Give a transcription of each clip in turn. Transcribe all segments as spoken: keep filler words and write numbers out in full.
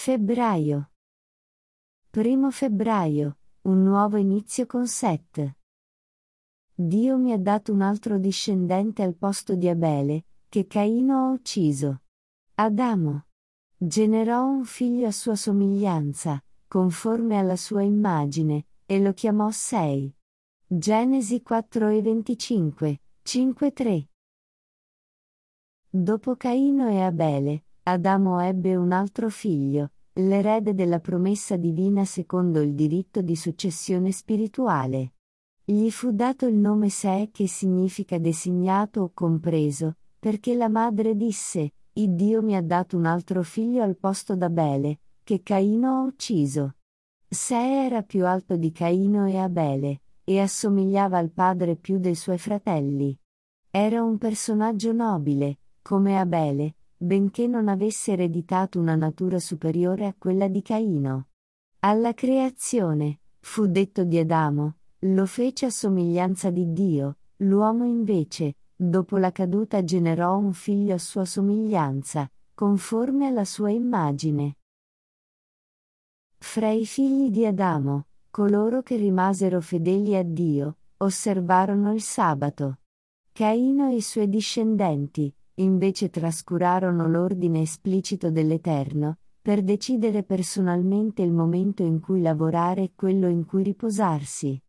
Febbraio. Primo febbraio, un nuovo inizio con Set. Dio mi ha dato un altro discendente al posto di Abele, che Caino ha ucciso. Adamo generò un figlio a sua somiglianza, conforme alla sua immagine, e lo chiamò Sei. Genesi quattro e venticinque, cinque tre. Dopo Caino e Abele, Adamo ebbe un altro figlio, l'erede della promessa divina secondo il diritto di successione spirituale. Gli fu dato il nome Se, che significa designato o compreso, perché la madre disse: Iddio mi ha dato un altro figlio al posto d'Abele, che Caino ha ucciso. Se era più alto di Caino e Abele, e assomigliava al padre più dei suoi fratelli. Era un personaggio nobile, come Abele, benché non avesse ereditato una natura superiore a quella di Caino. Alla creazione, fu detto di Adamo, lo fece a somiglianza di Dio, l'uomo invece, dopo la caduta generò un figlio a sua somiglianza, conforme alla sua immagine. Fra i figli di Adamo, coloro che rimasero fedeli a Dio, osservarono il sabato. Caino e i suoi discendenti, invece trascurarono l'ordine esplicito dell'Eterno, per decidere personalmente il momento in cui lavorare e quello in cui riposarsi.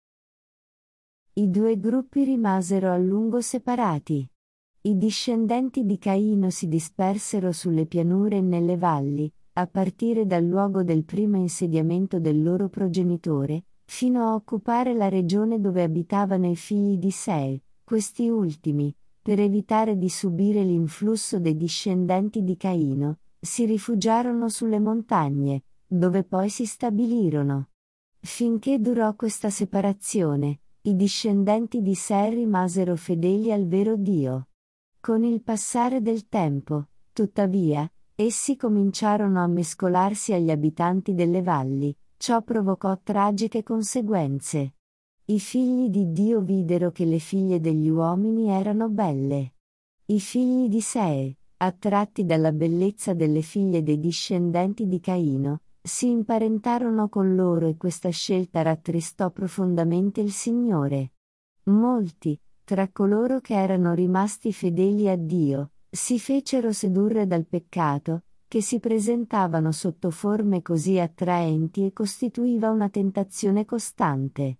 I due gruppi rimasero a lungo separati. I discendenti di Caino si dispersero sulle pianure e nelle valli, a partire dal luogo del primo insediamento del loro progenitore, fino a occupare la regione dove abitavano i figli di Sei. Questi ultimi, per evitare di subire l'influsso dei discendenti di Caino, si rifugiarono sulle montagne, dove poi si stabilirono. Finché durò questa separazione, i discendenti di Sei rimasero fedeli al vero Dio. Con il passare del tempo, tuttavia, essi cominciarono a mescolarsi agli abitanti delle valli, ciò provocò tragiche conseguenze. I figli di Dio videro che le figlie degli uomini erano belle. I figli di Sei, attratti dalla bellezza delle figlie dei discendenti di Caino, si imparentarono con loro e questa scelta rattristò profondamente il Signore. Molti, tra coloro che erano rimasti fedeli a Dio, si fecero sedurre dal peccato, che si presentavano sotto forme così attraenti e costituiva una tentazione costante.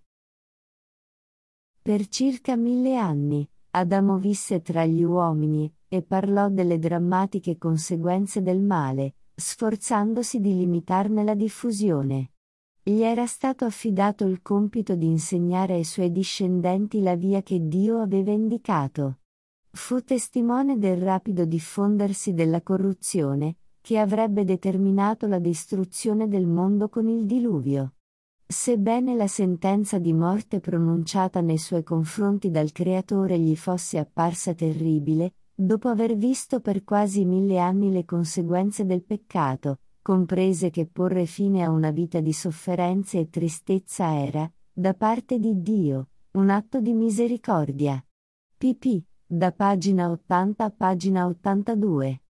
Per circa mille anni, Adamo visse tra gli uomini, e parlò delle drammatiche conseguenze del male, sforzandosi di limitarne la diffusione. Gli era stato affidato il compito di insegnare ai suoi discendenti la via che Dio aveva indicato. Fu testimone del rapido diffondersi della corruzione, che avrebbe determinato la distruzione del mondo con il diluvio. Sebbene la sentenza di morte pronunciata nei suoi confronti dal Creatore gli fosse apparsa terribile, dopo aver visto per quasi mille anni le conseguenze del peccato, comprese che porre fine a una vita di sofferenze e tristezza era, da parte di Dio, un atto di misericordia. pp. Da pagina ottanta a pagina ottantadue.